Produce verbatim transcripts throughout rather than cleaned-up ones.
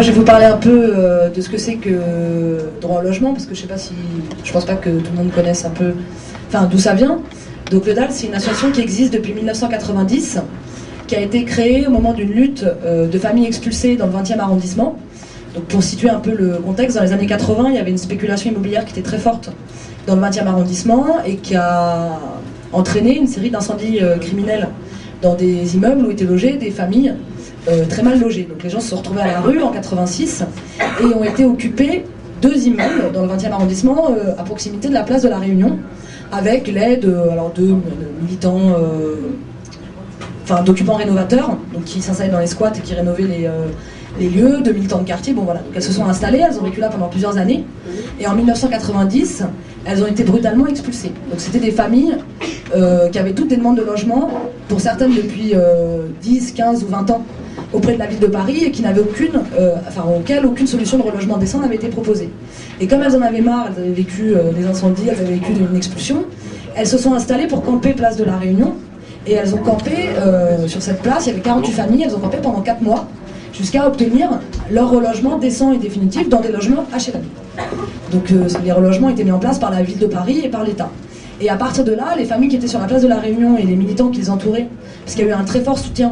je vais vous parler un peu euh, de ce que c'est que droit au logement, parce que je sais pas si, je pense pas que tout le monde connaisse un peu, enfin d'où ça vient. Donc le D A L, c'est une association qui existe depuis mille neuf cent quatre-vingt-dix, qui a été créée au moment d'une lutte euh, de familles expulsées dans le vingtième arrondissement. Donc pour situer un peu le contexte, dans les années quatre-vingts, il y avait une spéculation immobilière qui était très forte dans le vingtième arrondissement et qui a entraîné une série d'incendies euh, criminels dans des immeubles où étaient logées des familles euh, très mal logées. Donc les gens se sont retrouvés à la rue en quatre-vingt-six et ont été occupés deux immeubles dans le vingtième arrondissement euh, à proximité de la place de la Réunion, avec l'aide euh, alors de, de militants, euh, enfin d'occupants rénovateurs, donc qui s'installaient dans les squats et qui rénovaient les, euh, les lieux, de militants de quartier. Bon voilà, donc elles se sont installées, elles ont vécu là pendant plusieurs années, et en mille neuf cent quatre-vingt-dix, elles ont été brutalement expulsées. Donc c'était des familles euh, qui avaient toutes des demandes de logement, pour certaines depuis euh, dix, quinze ou vingt ans, auprès de la ville de Paris, et qui n'avaient aucune, euh, enfin auquel aucune solution de relogement décent n'avait été proposée. Et comme elles en avaient marre, elles avaient vécu euh, des incendies, elles avaient vécu une expulsion, elles se sont installées pour camper place de la Réunion, et elles ont campé euh, sur cette place, il y avait quarante-huit familles, elles ont campé pendant quatre mois, jusqu'à obtenir leur relogement décent et définitif dans des logements H L M. Donc euh, les relogements étaient mis en place par la ville de Paris et par l'État. Et à partir de là, les familles qui étaient sur la place de la Réunion et les militants qui les entouraient, parce qu'il y a eu un très fort soutien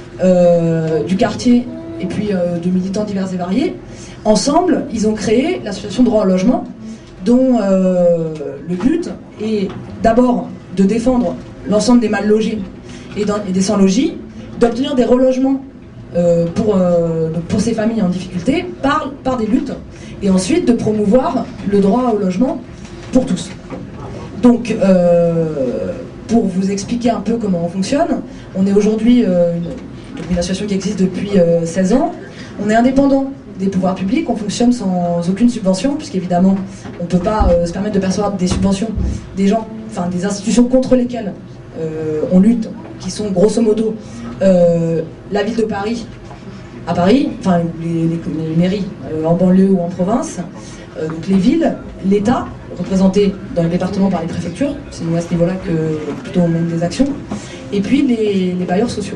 euh, du quartier et puis euh, de militants divers et variés, ensemble, ils ont créé l'association Droit au logement, dont euh, le but est d'abord de défendre l'ensemble des mal logés et, et des sans-logis, d'obtenir des relogements euh, pour, euh, pour ces familles en difficulté par, par des luttes, et ensuite de promouvoir le droit au logement pour tous. Donc, euh, pour vous expliquer un peu comment on fonctionne, on est aujourd'hui euh, une, une association qui existe depuis euh, seize ans. On est indépendant des pouvoirs publics, on fonctionne sans aucune subvention, puisqu'évidemment, on ne peut pas euh, se permettre de percevoir des subventions des gens, enfin des institutions contre lesquelles euh, on lutte, qui sont grosso modo euh, la ville de Paris, à Paris, enfin les, les, les mairies euh, en banlieue ou en province, euh, donc les villes, l'État, représenté dans les départements par les préfectures, c'est nous à ce niveau-là que plutôt on mène des actions, et puis les, les bailleurs sociaux.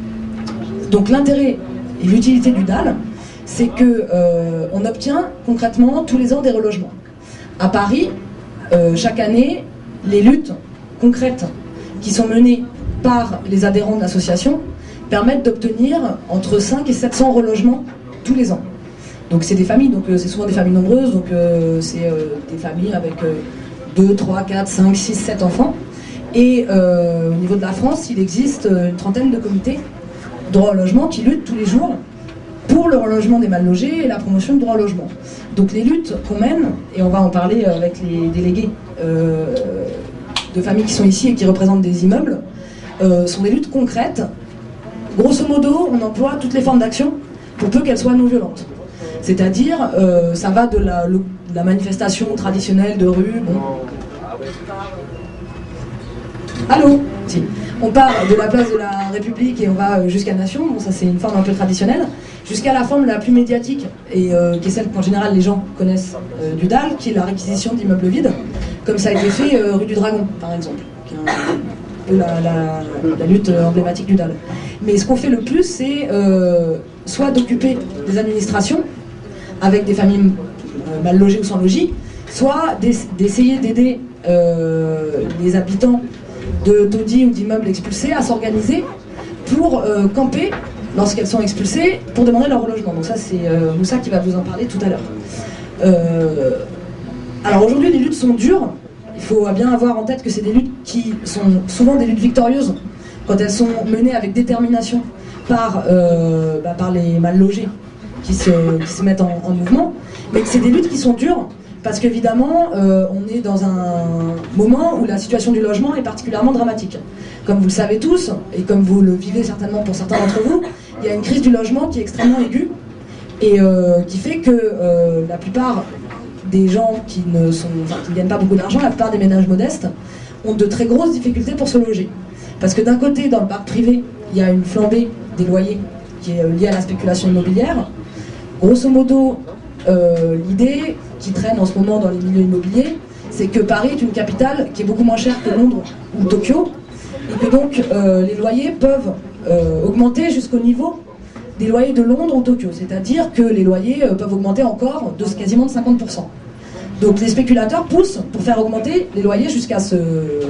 Donc l'intérêt et l'utilité du D A L, c'est qu'on euh, obtient concrètement tous les ans des relogements. À Paris, euh, chaque année, les luttes concrètes qui sont menées par les adhérents de l'association permettent d'obtenir entre cinq et sept cents relogements tous les ans. Donc c'est des familles, donc euh, c'est souvent des familles nombreuses, donc euh, c'est euh, des familles avec euh, deux, trois, quatre, cinq, six, sept enfants. Et euh, au niveau de la France, il existe une trentaine de comités droit au logement qui luttent tous les jours pour le relogement des mal logés et la promotion du droit au logement. Donc les luttes qu'on mène, et on va en parler avec les délégués euh, de familles qui sont ici et qui représentent des immeubles, euh, sont des luttes concrètes. Grosso modo, on emploie toutes les formes d'action pour peu qu'elles soient non violentes. C'est-à-dire, euh, ça va de la, le, de la manifestation traditionnelle de rue. Bon. Allô si. On part de la place de la République et on va jusqu'à Nation, bon ça c'est une forme un peu traditionnelle, jusqu'à la forme la plus médiatique, et euh, qui est celle qu'en général les gens connaissent euh, du D A L, qui est la réquisition d'immeubles vides, comme ça a été fait euh, rue du Dragon, par exemple, qui est un peu la, la, la lutte emblématique du D A L. Mais ce qu'on fait le plus, c'est euh, soit d'occuper des administrations, avec des familles euh, mal logées ou sans logis, soit d'essayer d'aider euh, les habitants de taudis ou d'immeubles expulsés à s'organiser pour euh, camper lorsqu'elles sont expulsées pour demander leur relogement. Donc ça c'est euh, Moussa qui va vous en parler tout à l'heure. Euh, alors aujourd'hui les luttes sont dures, il faut bien avoir en tête que c'est des luttes qui sont souvent des luttes victorieuses quand elles sont menées avec détermination par, euh, bah, par les mal logés qui se, qui se mettent en, en mouvement, mais que c'est des luttes qui sont dures parce qu'évidemment, euh, on est dans un moment où la situation du logement est particulièrement dramatique. Comme vous le savez tous, et comme vous le vivez certainement pour certains d'entre vous, il y a une crise du logement qui est extrêmement aiguë, et euh, qui fait que euh, la plupart des gens qui ne sont, enfin, qui ne gagnent pas beaucoup d'argent, la plupart des ménages modestes, ont de très grosses difficultés pour se loger. Parce que d'un côté, dans le parc privé, il y a une flambée des loyers qui est liée à la spéculation immobilière. Grosso modo, euh, l'idée qui traîne en ce moment dans les milieux immobiliers, c'est que Paris est une capitale qui est beaucoup moins chère que Londres ou Tokyo, et que donc euh, les loyers peuvent euh, augmenter jusqu'au niveau des loyers de Londres ou Tokyo, c'est-à-dire que les loyers euh, peuvent augmenter encore de quasiment de cinquante pour cent. Donc les spéculateurs poussent pour faire augmenter les loyers jusqu'à ce,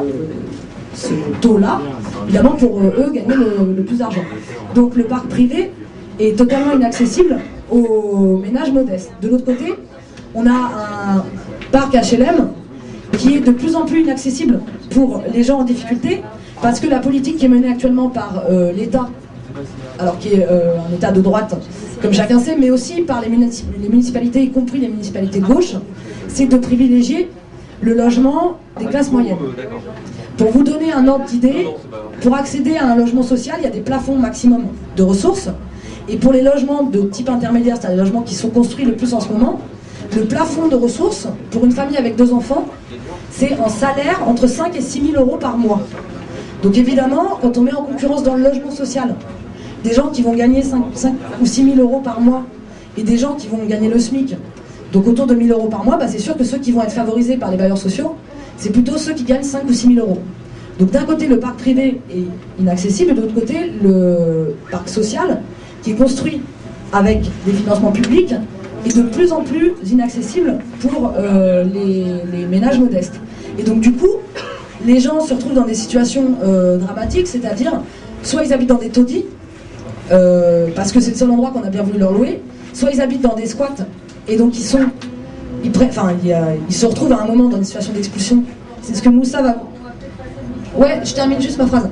ce taux-là, évidemment pour euh, eux gagner le, le plus d'argent. Donc le parc privé est totalement inaccessible aux ménages modestes. De l'autre côté, on a un parc H L M qui est de plus en plus inaccessible pour les gens en difficulté, parce que la politique qui est menée actuellement par euh, l'État, alors qui est euh, un État de droite, comme chacun sait, mais aussi par les, munici les municipalités, y compris les municipalités de gauche, c'est de privilégier le logement des classes moyennes. Pour vous donner un ordre d'idée, pour accéder à un logement social, il y a des plafonds maximum de ressources, et pour les logements de type intermédiaire, c'est-à-dire les logements qui sont construits le plus en ce moment, le plafond de ressources, pour une famille avec deux enfants, c'est en salaire entre cinq et six mille euros par mois. Donc évidemment, quand on met en concurrence dans le logement social des gens qui vont gagner cinq, cinq ou six mille euros par mois et des gens qui vont gagner le SMIC, donc autour de mille euros par mois, bah c'est sûr que ceux qui vont être favorisés par les bailleurs sociaux, c'est plutôt ceux qui gagnent cinq ou six mille euros. Donc d'un côté, le parc privé est inaccessible, et de l'autre côté, le parc social, qui est construit avec des financements publics, est de plus en plus inaccessible pour euh, les, les ménages modestes. Et donc du coup, les gens se retrouvent dans des situations euh, dramatiques, c'est-à-dire, soit ils habitent dans des taudis, euh, parce que c'est le seul endroit qu'on a bien voulu leur louer, soit ils habitent dans des squats, et donc ils sont, ils, enfin, ils, euh, ils se retrouvent à un moment dans une situation d'expulsion. C'est ce que Moussa va... Ouais, je termine juste ma phrase.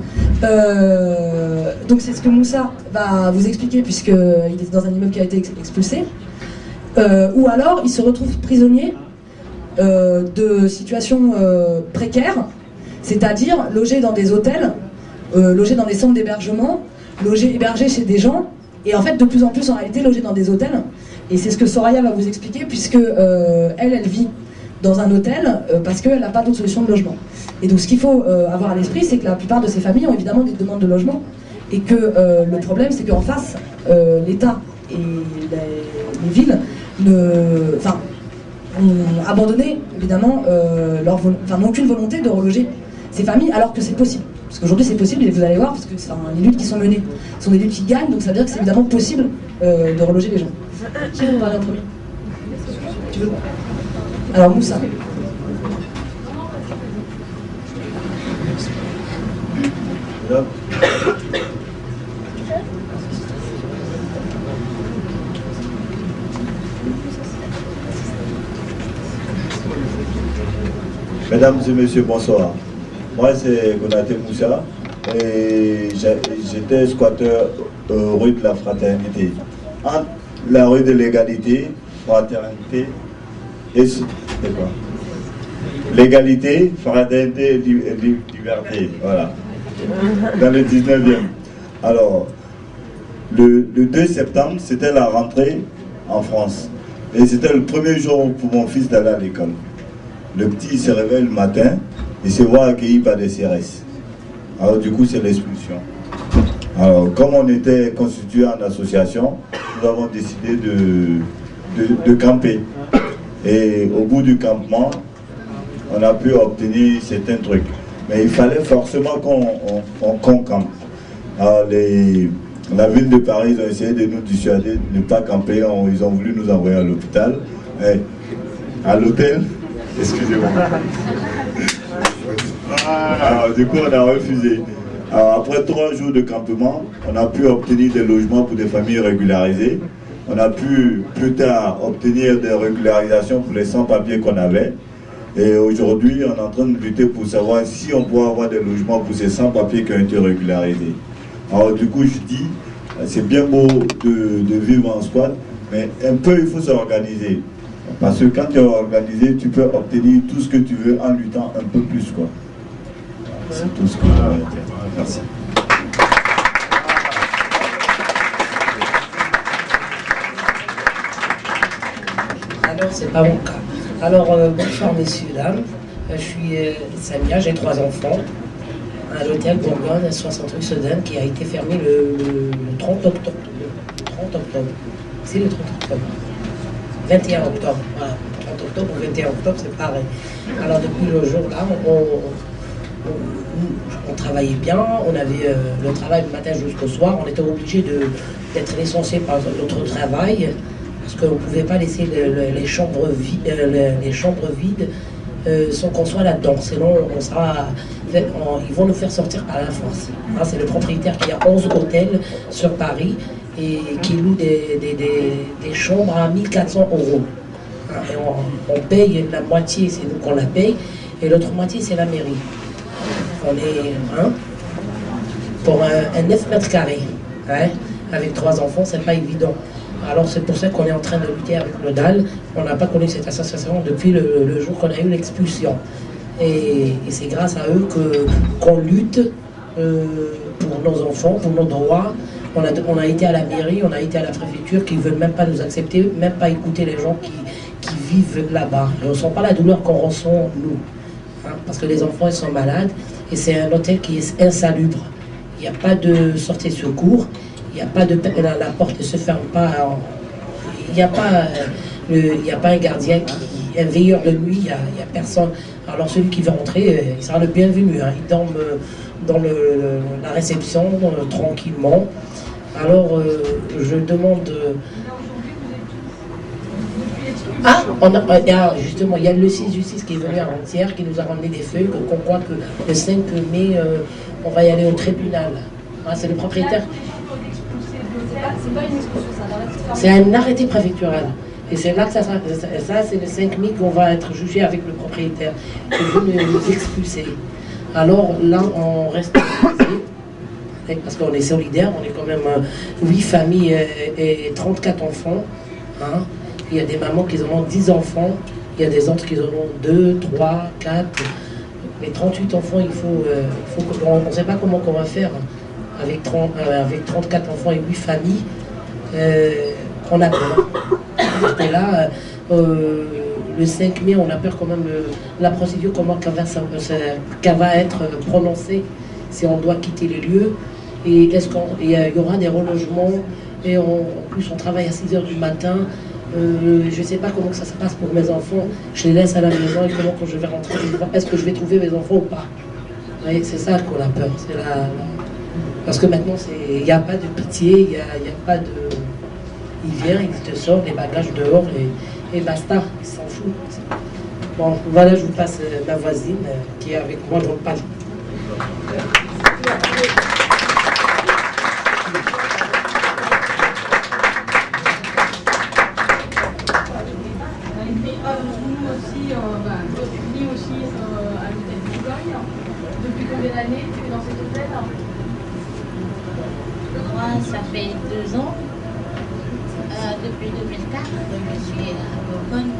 Euh, donc c'est ce que Moussa va vous expliquer, puisqu'il est dans un immeuble qui a été expulsé. Euh, ou alors ils se retrouvent prisonniers euh, de situations euh, précaires, c'est-à-dire logés dans des hôtels, euh, logés dans des centres d'hébergement, logés, hébergés chez des gens, et en fait de plus en plus en réalité logés dans des hôtels. Et c'est ce que Soraya va vous expliquer, puisque euh, elle, elle vit dans un hôtel euh, parce qu'elle n'a pas d'autre solution de logement. Et donc ce qu'il faut euh, avoir à l'esprit, c'est que la plupart de ces familles ont évidemment des demandes de logement, et que euh, le problème, c'est qu'en face, euh, l'État et les, les villes ne, enfin, ont abandonné évidemment euh, leur enfin, n'ont aucune volonté de reloger ces familles, alors que c'est possible. Parce qu'aujourd'hui c'est possible, et vous allez voir, parce que enfin, les luttes qui sont menées sont des luttes qui gagnent, donc ça veut dire que c'est évidemment possible euh, de reloger les gens. Qui veut parler en premier? Tu veux? Alors Moussa. Mesdames et messieurs, bonsoir. Moi, c'est Konaté Moussa et j'étais squatteur euh, rue de la Fraternité. Entre la rue de l'égalité, fraternité et... C'est quoi? L'égalité, fraternité et liberté. Voilà. Dans le dix-neuvième. Alors, le, le deux septembre, c'était la rentrée en France. Et c'était le premier jour pour mon fils d'aller à l'école. Le petit il se réveille le matin, il se voit accueilli par des C R S. Alors du coup c'est l'expulsion. Alors comme on était constitué en association, nous avons décidé de, de, de camper. Et au bout du campement, on a pu obtenir certains trucs. Mais il fallait forcément qu'on on, on, qu'on campe. Alors les, la ville de Paris, ils ont essayé de nous dissuader de ne pas camper. On, ils ont voulu nous envoyer à l'hôpital. À l'hôtel, excusez-moi. Alors, du coup, on a refusé. Alors, après trois jours de campement, on a pu obtenir des logements pour des familles régularisées. On a pu plus tard obtenir des régularisations pour les sans-papiers qu'on avait. Et aujourd'hui, on est en train de lutter pour savoir si on peut avoir des logements pour ces sans-papiers qui ont été régularisés. Alors, du coup, je dis, c'est bien beau de, de vivre en squat, mais un peu, il faut s'organiser. Parce que quand tu es organisé, tu peux obtenir tout ce que tu veux en luttant un peu plus, quoi. C'est tout ce que je veux dire. Merci. Alors, c'est pas mon cas. Alors, euh, bonsoir messieurs, dames. Euh, je suis euh, Samia, j'ai trois enfants. À l'hôtel Bourgogne, à soixante rue Sedan, qui a été fermé le, le, le trente octobre. Le trente octobre. C'est le trente octobre. vingt et un octobre, voilà. trente octobre ou vingt et un octobre, c'est pareil. Alors depuis le jour-là, on, on, on travaillait bien, on avait euh, le travail le matin jusqu'au soir, on était obligé de, d'être licencié par notre travail, parce qu'on ne pouvait pas laisser le, le, les, chambres vides, euh, les chambres vides euh, sans qu'on soit là-dedans. Sinon, on sera, on, ils vont nous faire sortir par la force. Hein, c'est le propriétaire qui a onze hôtels sur Paris et qui loue des, des, des, des chambres à mille quatre cents euros. Hein, et on, on paye la moitié, c'est nous qu'on la paye, et l'autre moitié, c'est la mairie. On est hein, pour un, un neuf mètres carrés. Hein, avec trois enfants, c'est pas évident. Alors c'est pour ça qu'on est en train de lutter avec le D A L. On n'a pas connu cette association depuis le, le jour qu'on a eu l'expulsion. Et, et c'est grâce à eux que, qu'on lutte euh, pour nos enfants, pour nos droits. On a, on a été à la mairie, on a été à la préfecture qui ne veulent même pas nous accepter, même pas écouter les gens qui, qui vivent là-bas. Ils ne ressentent pas la douleur qu'on ressent nous. Hein, parce que les enfants ils sont malades et c'est un hôtel qui est insalubre. Il n'y a pas de sortie de secours. Il n'y a pas de la, la porte ne se ferme pas. Il n'y a pas le, il n'y a pas un gardien qui un veilleur de nuit. Il n'y a, il y a personne. Alors celui qui veut rentrer, il sera le bienvenu. Hein. Il dorme dans le, le, la réception euh, tranquillement. Alors euh, je demande. Euh, ah, on a, il y a, justement, il y a le six justice qui est venu avant-hier, qui nous a ramené des feuilles, qu'on croit que le cinq mai, euh, on va y aller au tribunal. Ah, c'est le propriétaire. C'est pas une expulsion, c'est un arrêté préfectoral. C'est un arrêté préfectoral. Et c'est là que ça sera. Ça, c'est le cinq mai qu'on va être jugé avec le propriétaire. Et vous nous expulser. Alors là, on reste parce qu'on est solidaires, on est quand même huit familles et trente-quatre enfants. Hein. Il y a des mamans qui en ont dix enfants, il y a des autres qui en ont deux, trois, quatre. Les trente-huit enfants, il faut, euh, faut on ne sait pas comment on va faire avec, trente, euh, avec trente-quatre enfants et huit familles. Euh, on a peur. Et là, euh, le cinq mai, on a peur quand même euh, la procédure, comment qu'elle va, qu'elle va être prononcée, si on doit quitter les lieux. Et est-ce qu'il y aura des relogements, et on, en plus on travaille à six heures du matin. Euh, je ne sais pas comment ça se passe pour mes enfants. Je les laisse à la maison et comment quand je vais rentrer, est-ce que je vais trouver mes enfants ou pas? Oui, c'est ça qu'on a peur. C'est la, la... Parce que maintenant, il n'y a pas de pitié, il n'y a, y a pas de... Il vient, il te sort les bagages dehors et, et basta, il s'en fout. Bon, voilà, je vous passe euh, ma voisine euh, qui est avec moi dans le palais. Moi, ça fait deux ans, euh, depuis deux mille quatre, je suis à Bourbon,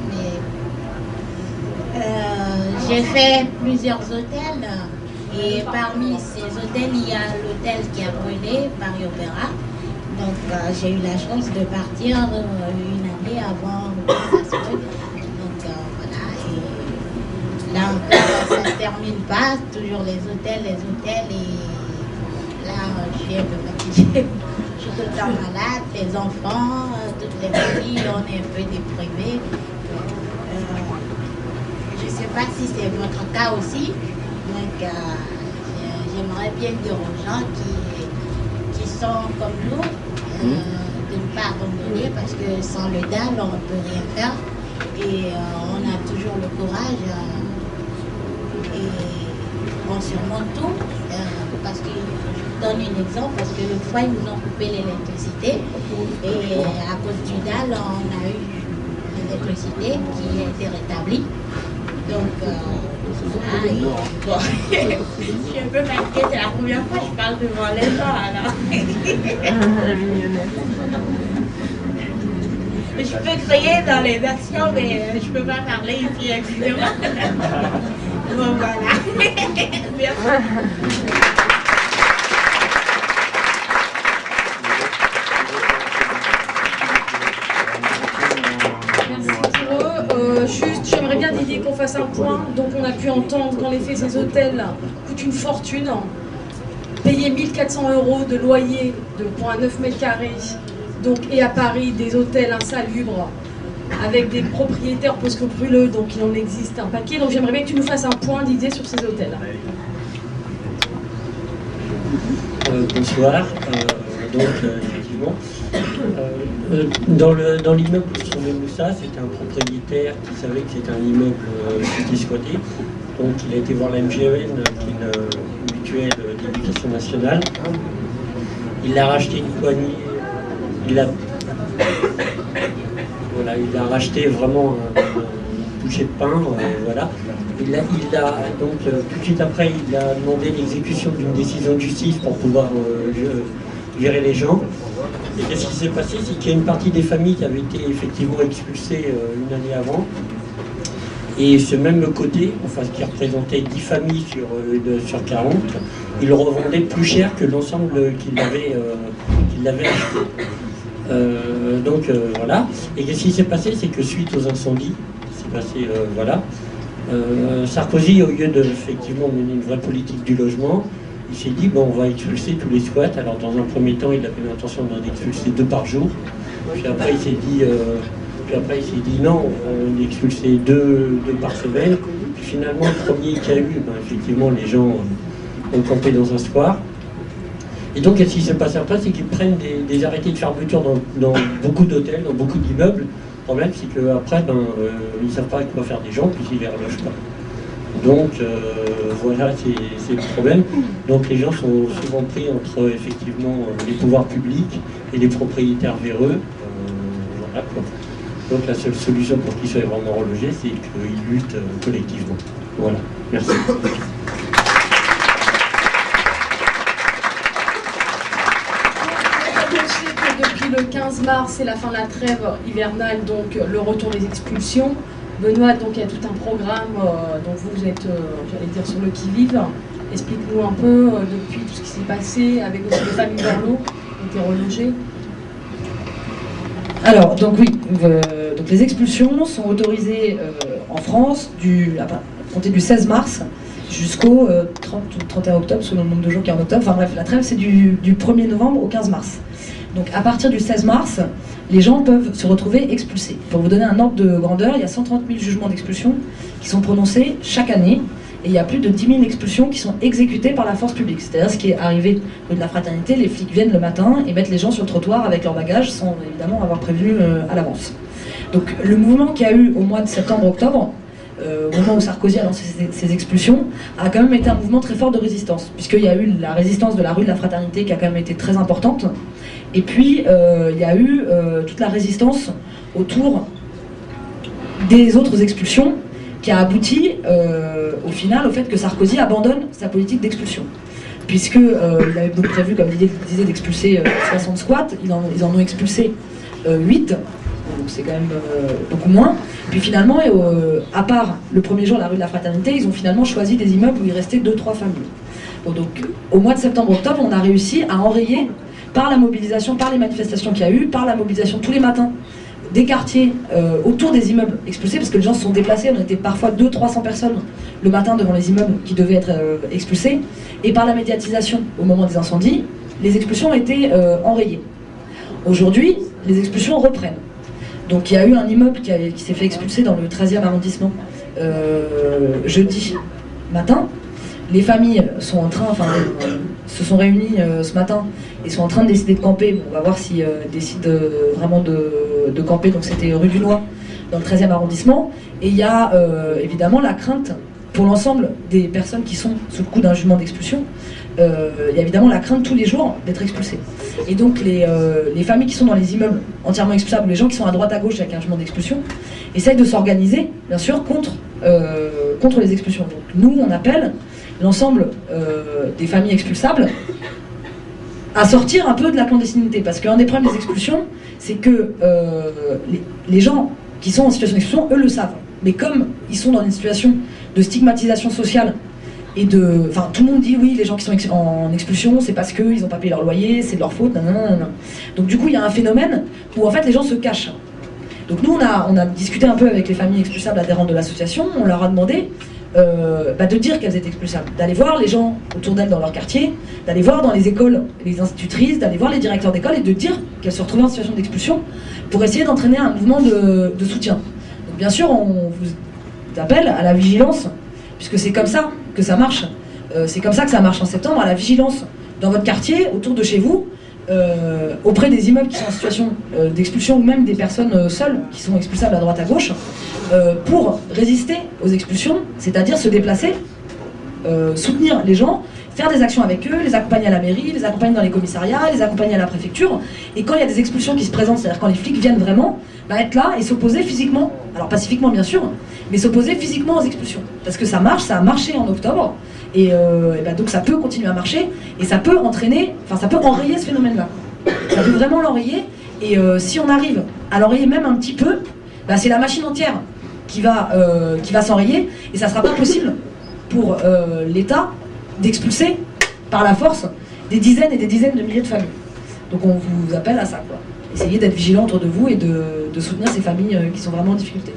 mais euh, j'ai fait plusieurs hôtels et parmi ces hôtels, il y a l'hôtel qui a brûlé, Paris Opéra. Donc euh, j'ai eu la chance de partir euh, une année avant que ça se brûle. Donc euh, voilà, et là encore, ça ne se termine pas, toujours les hôtels, les hôtels et là, je suis un peu fatiguée. Je suis tout le temps malade, les enfants, toutes les familles, on est un peu déprimés. Euh, je ne sais pas si c'est votre cas aussi. Donc, euh, j'aimerais bien dire aux gens qui, qui sont comme nous, euh, de ne pas abandonner parce que sans le D A L, on ne peut rien faire. Et euh, on a toujours le courage euh, et on surmonte tout. Euh, parce que je donne un exemple, parce que le fois ils nous ont coupé l'électricité et à cause du D A L on a eu l'électricité qui a été rétablie. Donc euh, ah, et, bon, je suis un peu fatiguée, c'est la première fois que je parle devant les gens alors. Je peux crier dans les versions mais je ne peux pas parler ici, excusez-moi. Bon voilà. Merci. Euh, juste, j'aimerais bien Didier qu'on fasse un point. Donc on a pu entendre qu'en effet ces hôtels coûtent une fortune. Payer mille quatre cents euros de loyer de pour un neuf mètres carrés. Donc, et à Paris, des hôtels insalubres avec des propriétaires post-scrupuleux, donc il en existe un paquet. Donc j'aimerais bien que tu nous fasses un point d'idée sur ces hôtels. Euh, bonsoir. Euh, donc, euh, effectivement. Euh, dans le dans l'immeuble où se trouvait Moussa, c'était un propriétaire qui savait que c'était un immeuble euh, qui était squatté. Donc il a été voir la M G E N, qui est une mutuelle d'éducation nationale. Il a racheté une poignée. Il a, voilà, il a racheté vraiment un, un boucher de pain. Euh, voilà. Il a, il a donc euh, tout de suite après, il a demandé l'exécution d'une décision de justice pour pouvoir euh, gérer les gens. Et qu'est-ce qui s'est passé? C'est qu'il y a une partie des familles qui avaient été effectivement expulsées euh, une année avant. Et ce même côté, enfin qui représentait dix familles sur, euh, de, sur quarante, il le revendait plus cher que l'ensemble qu'il avait, euh, qu'il avait acheté. Euh, donc euh, voilà. Et qu'est-ce qui s'est passé? C'est que suite aux incendies, c'est passé, euh, voilà. Euh, Sarkozy, au lieu de effectivement mener une vraie politique du logement, il s'est dit bon, on va expulser tous les squats. Alors dans un premier temps, il avait l'intention d'en expulser deux par jour. Puis après, il s'est dit, euh, puis après, il s'est dit non, on expulsait deux, deux par semaine. Puis finalement, le premier qu'il y a eu, ben, effectivement, les gens ont campé dans un square. Et donc, qu'est-ce qui s'est passé après? C'est qu'ils prennent des, des arrêtés de fermeture dans, dans beaucoup d'hôtels, dans beaucoup d'immeubles. Le problème, c'est qu'après, ben, euh, ils ne savent pas quoi faire des gens, puis ils ne les relogent pas. Donc, euh, voilà, c'est le problème. Donc, les gens sont souvent pris entre, effectivement, les pouvoirs publics et les propriétaires véreux. Euh, voilà, quoi. Donc, la seule solution pour qu'ils soient vraiment relogés, c'est qu'ils luttent euh, collectivement. Voilà, merci. Depuis le quinze mars, c'est la fin de la trêve hivernale, donc le retour des expulsions. Benoît, donc il y a tout un programme euh, dont vous êtes, euh, j'allais dire, sur le qui-vive. Explique-nous un peu euh, depuis tout ce qui s'est passé avec aussi les familles Verlot qui ont été relogées. Alors, donc oui, euh, donc les expulsions sont autorisées euh, en France du, à compter du seize mars jusqu'au euh, trente ou trente et un octobre, selon le nombre de jours qu'il y a en octobre. Enfin bref, la trêve c'est du, du premier novembre au quinze mars. Donc à partir du seize mars, les gens peuvent se retrouver expulsés. Pour vous donner un ordre de grandeur, il y a cent trente mille jugements d'expulsion qui sont prononcés chaque année. Et il y a plus de dix mille expulsions qui sont exécutées par la force publique. C'est-à-dire ce qui est arrivé rue de la Fraternité, les flics viennent le matin et mettent les gens sur le trottoir avec leurs bagages sans évidemment avoir prévenu euh, à l'avance. Donc le mouvement qu'il y a eu au mois de septembre-octobre, euh, au moment où Sarkozy a lancé ses, ses expulsions, a quand même été un mouvement très fort de résistance. Puisqu'il y a eu la résistance de la rue de la Fraternité qui a quand même été très importante. Et puis euh, il y a eu euh, toute la résistance autour des autres expulsions, qui a abouti euh, au final au fait que Sarkozy abandonne sa politique d'expulsion. Puisque euh, il avait donc prévu, comme Didier disait, d'expulser euh, soixante squats, ils en, ils en ont expulsé euh, huit, donc c'est quand même euh, beaucoup moins. Puis finalement, et, euh, à part le premier jour, la rue de la Fraternité, ils ont finalement choisi des immeubles où il restait deux trois familles. Bon, donc au mois de septembre-octobre, on a réussi à enrayer, par la mobilisation, par les manifestations qu'il y a eu, par la mobilisation tous les matins, des quartiers euh, autour des immeubles expulsés, parce que les gens se sont déplacés, on était parfois deux cents à trois cents personnes le matin devant les immeubles qui devaient être euh, expulsés, et par la médiatisation au moment des incendies, les expulsions ont été euh, enrayées. Aujourd'hui, les expulsions reprennent. Donc il y a eu un immeuble qui, qui s'est fait expulser dans le treizième arrondissement euh, jeudi matin. Les familles sont en train, enfin, euh, se sont réunies euh, ce matin et sont en train de décider de camper. Bon, on va voir s'ils euh, décident euh, vraiment de, de camper. Donc c'était rue du Noix, dans le treizième arrondissement. Et il y a euh, évidemment la crainte pour l'ensemble des personnes qui sont sous le coup d'un jugement d'expulsion. Euh, il y a évidemment la crainte tous les jours d'être expulsés. Et donc les, euh, les familles qui sont dans les immeubles entièrement expulsables, les gens qui sont à droite à gauche avec un jugement d'expulsion, essayent de s'organiser, bien sûr, contre, euh, contre les expulsions. Donc nous, on appelle l'ensemble euh, des familles expulsables à sortir un peu de la clandestinité. Parce qu'un des problèmes des expulsions, c'est que euh, les, les gens qui sont en situation d'expulsion, eux le savent. Mais comme ils sont dans une situation de stigmatisation sociale, et de, enfin, tout le monde dit oui, les gens qui sont ex en expulsion, c'est parce qu'ils n'ont pas payé leur loyer, c'est de leur faute, nanana. Donc du coup, il y a un phénomène où en fait les gens se cachent. Donc nous, on a, on a discuté un peu avec les familles expulsables adhérentes de l'association, on leur a demandé euh, bah, de dire qu'elles étaient expulsables, d'aller voir les gens autour d'elles dans leur quartier, d'aller voir dans les écoles les institutrices, d'aller voir les directeurs d'école et de dire qu'elles se retrouvaient en situation d'expulsion pour essayer d'entraîner un mouvement de, de soutien. Donc bien sûr, on vous appelle à la vigilance, puisque c'est comme ça que ça marche. Euh, c'est comme ça que ça marche en septembre, à la vigilance dans votre quartier, autour de chez vous, euh, auprès des immeubles qui sont en situation euh, d'expulsion ou même des personnes euh, seules qui sont expulsables à droite à gauche euh, pour résister aux expulsions, c'est-à-dire se déplacer, euh, soutenir les gens, faire des actions avec eux, les accompagner à la mairie, les accompagner dans les commissariats, les accompagner à la préfecture. Et quand il y a des expulsions qui se présentent, c'est-à-dire quand les flics viennent vraiment, bah être là et s'opposer physiquement, alors pacifiquement bien sûr, mais s'opposer physiquement aux expulsions. Parce que ça marche, ça a marché en octobre, et, euh, et bah donc ça peut continuer à marcher, et ça peut entraîner, enfin ça peut enrayer ce phénomène-là. Ça peut vraiment l'enrayer, et euh, si on arrive à l'enrayer même un petit peu, bah c'est la machine entière qui va, euh, qui va s'enrayer, et ça ne sera pas possible pour euh, l'État d'expulser par la force des dizaines et des dizaines de milliers de familles. Donc on vous appelle à ça, quoi. Essayez d'être vigilant autour de vous et de, de soutenir ces familles euh, qui sont vraiment en difficulté.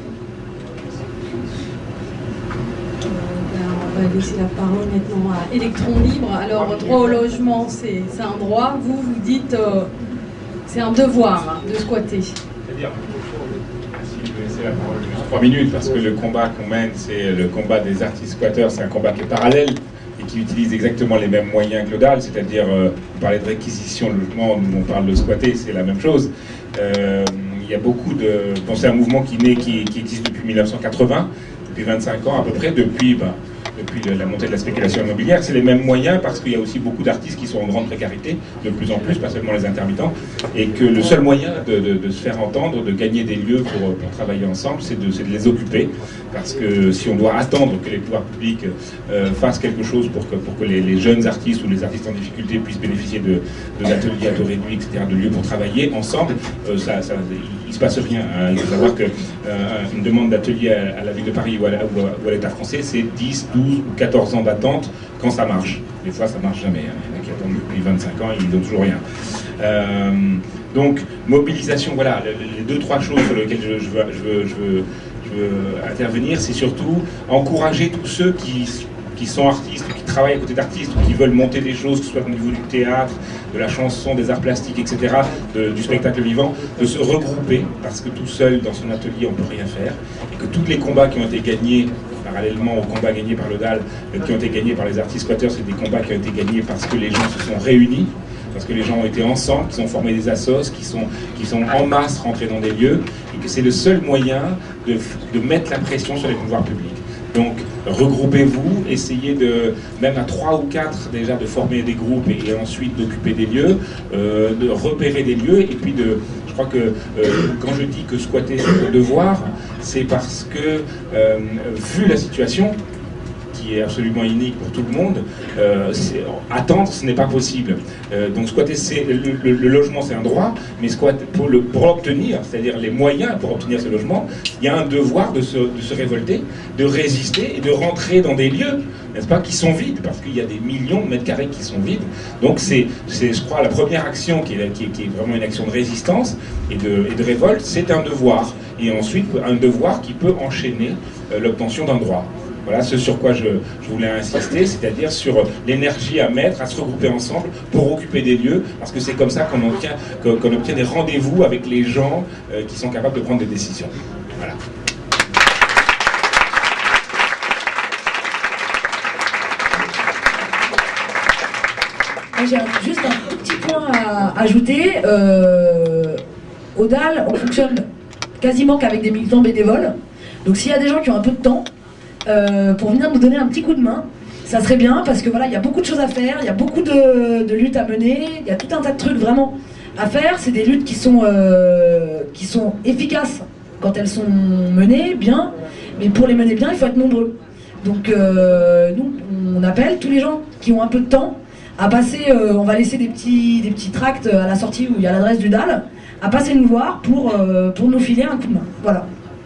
Euh, ben, on va laisser la parole maintenant à Électron Libre. Alors, droit au logement, c'est un droit. Vous, vous dites euh, c'est un devoir hein, de squatter. C'est-à-dire, si vous laissez la parole juste trois minutes, parce que le combat qu'on mène, c'est le combat des artistes squatteurs, c'est un combat qui est parallèle et qui utilise exactement les mêmes moyens que le D A L, c'est-à-dire, euh, vous parlez de réquisition de logement, nous on parle de squatter, c'est la même chose. Euh, il y a beaucoup de... Bon, c'est un mouvement qui, naît, qui, qui existe depuis mille neuf cent quatre-vingts, depuis vingt-cinq ans à peu près, depuis... Ben, depuis la montée de la spéculation immobilière, c'est les mêmes moyens parce qu'il y a aussi beaucoup d'artistes qui sont en grande précarité, de plus en plus, pas seulement les intermittents, et que le seul moyen de, de, de se faire entendre, de gagner des lieux pour, pour travailler ensemble, c'est de, de les occuper, parce que si on doit attendre que les pouvoirs publics euh, fassent quelque chose pour que, pour que les, les jeunes artistes ou les artistes en difficulté puissent bénéficier de, de d'ateliers à taux réduit, et cetera, de lieux pour travailler ensemble, euh, ça, ça, il ne se passe rien. Hein. Il faut savoir qu'une euh, demande d'atelier à, à la ville de Paris ou à, ou à, ou à l'État français, c'est dix, douze ou quatorze ans d'attente quand ça marche. Des fois, ça ne marche jamais. Hein. Il y en a qui attendent depuis vingt-cinq ans et ils ne donnent toujours rien. Euh, donc, mobilisation, voilà, les deux, trois choses sur lesquelles je, je, veux, je, veux, je, veux, je veux intervenir, c'est surtout encourager tous ceux qui, qui sont artistes, qui travaillent à côté d'artistes, ou qui veulent monter des choses, que ce soit au niveau du théâtre, de la chanson, des arts plastiques, et cetera, de, du spectacle vivant, de se regrouper, parce que tout seul, dans son atelier, on ne peut rien faire, et que tous les combats qui ont été gagnés, parallèlement aux combats gagnés par le D A L, qui ont été gagnés par les artistes squatteurs, c'est des combats qui ont été gagnés parce que les gens se sont réunis, parce que les gens ont été ensemble, qu'ils ont formé des assos, qui sont, qui sont en masse rentrés dans des lieux, et que c'est le seul moyen de, de mettre la pression sur les pouvoirs publics. Donc, regroupez-vous, essayez de, même à trois ou quatre déjà, de former des groupes et, et ensuite d'occuper des lieux, euh, de repérer des lieux, et puis de... Je crois que euh, quand je dis que squatter c'est un devoir, c'est parce que, euh, vu la situation, qui est absolument unique pour tout le monde, euh, attendre, ce n'est pas possible. Euh, donc squatter, c'est, le, le, le logement, c'est un droit, mais squatter, pour, le, pour l'obtenir, c'est-à-dire les moyens pour obtenir ce logement, il y a un devoir de se, de se révolter, de résister et de rentrer dans des lieux, n'est-ce pas, qui sont vides, parce qu'il y a des millions de mètres carrés qui sont vides. Donc c'est, c'est je crois, la première action qui est, qui est, qui est vraiment une action de résistance et de, et de révolte, c'est un devoir. Et ensuite, un devoir qui peut enchaîner euh, l'obtention d'un droit. Voilà ce sur quoi je, je voulais insister, c'est-à-dire sur l'énergie à mettre, à se regrouper ensemble pour occuper des lieux, parce que c'est comme ça qu'on obtient, qu'on obtient des rendez-vous avec les gens euh, qui sont capables de prendre des décisions. Voilà. J'ai juste un tout petit point à ajouter. Euh, au D A L, on fonctionne quasiment qu'avec des militants bénévoles. Donc s'il y a des gens qui ont un peu de temps, Euh, pour venir nous donner un petit coup de main, ça serait bien, parce que voilà, il y a beaucoup de choses à faire, il y a beaucoup de, de luttes à mener, il y a tout un tas de trucs vraiment à faire. C'est des luttes qui sont, euh, qui sont efficaces quand elles sont menées bien, mais pour les mener bien, il faut être nombreux. Donc euh, nous, on appelle tous les gens qui ont un peu de temps à passer, euh, on va laisser des petits, des petits tracts à la sortie où il y a l'adresse du D A L, à passer nous voir pour, euh, pour nous filer un coup de main. Voilà.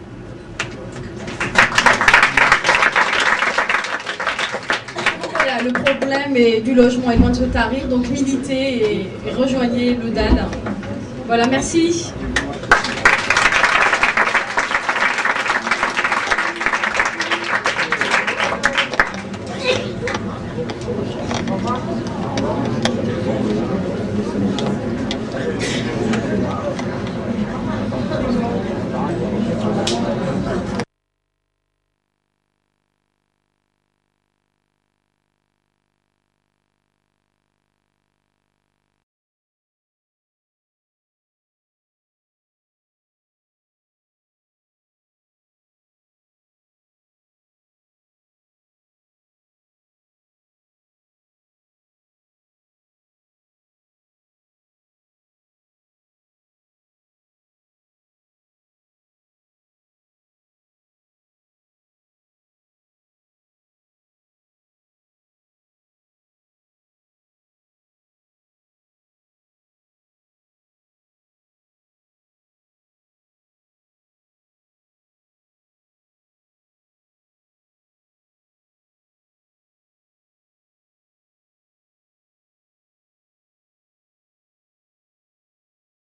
Le problème est, du logement est loin de se tarir, donc militez et, et rejoignez le D A L. Voilà, merci.